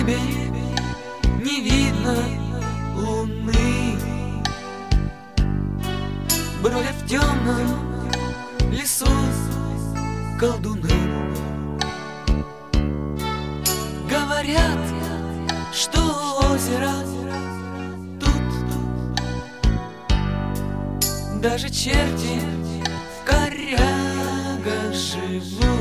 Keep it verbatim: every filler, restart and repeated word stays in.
небе не видно луны. Бродят в темном лесу колдуны. Говорят, что озеро тут даже черти в корягах живут.